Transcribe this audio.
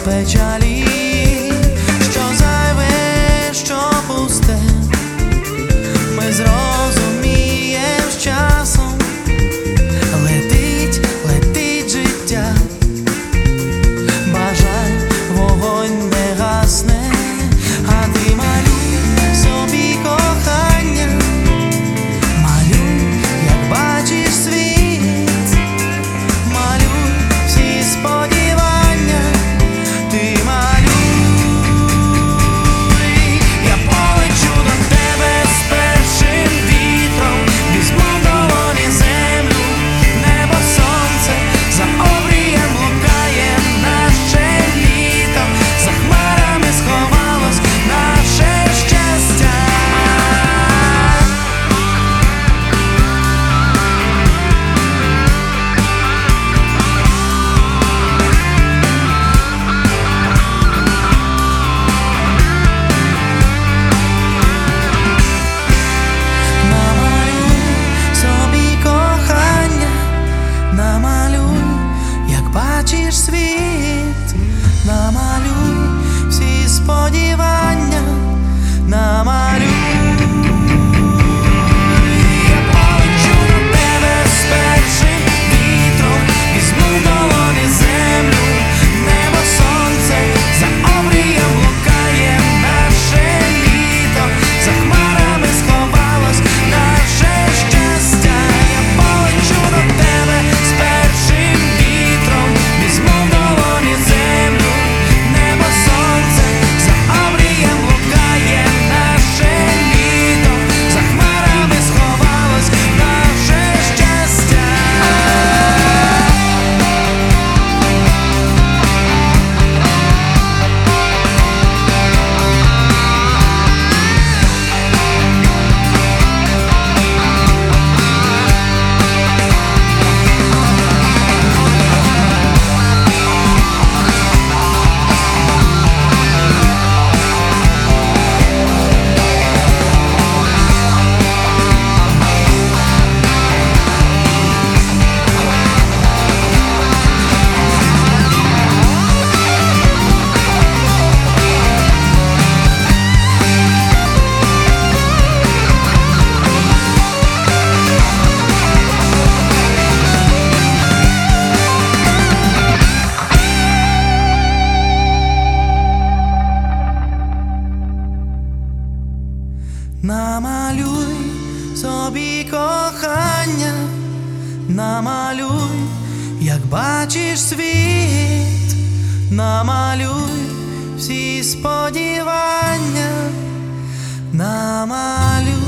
печалі, що зайве, що пусте, ми зрозумієм з часом. Летить, летить життя, бажай, вогонь не гасне, а ти малюй собі кохання, малюй, як бачиш світ, малюй всі сподівання, ти малюй. Я полечу до тебе з першим вітром, візьму в долоні землю, небо, сонце, за обрієм блукає наше літо, за хмарами сховалось наше щастя. Намалюй собі кохання, намалюй, як бачиш світ, намалюй всі сподівання, намалюй. Я полечу до тебе з першим вітром, візьму в долоні землю, небо, сонце, за обрієм блукає наше літо, за хмарами сховалось наше щастя. Я полечу до тебе з першим вітром, візьму в долоні землю, небо, сонце, за обрієм блукає наше літо, за хмарами сховалось наше щастя. Намалюй собі кохання, намалюй, як бачиш світ, намалюй всі сподівання, намалюй.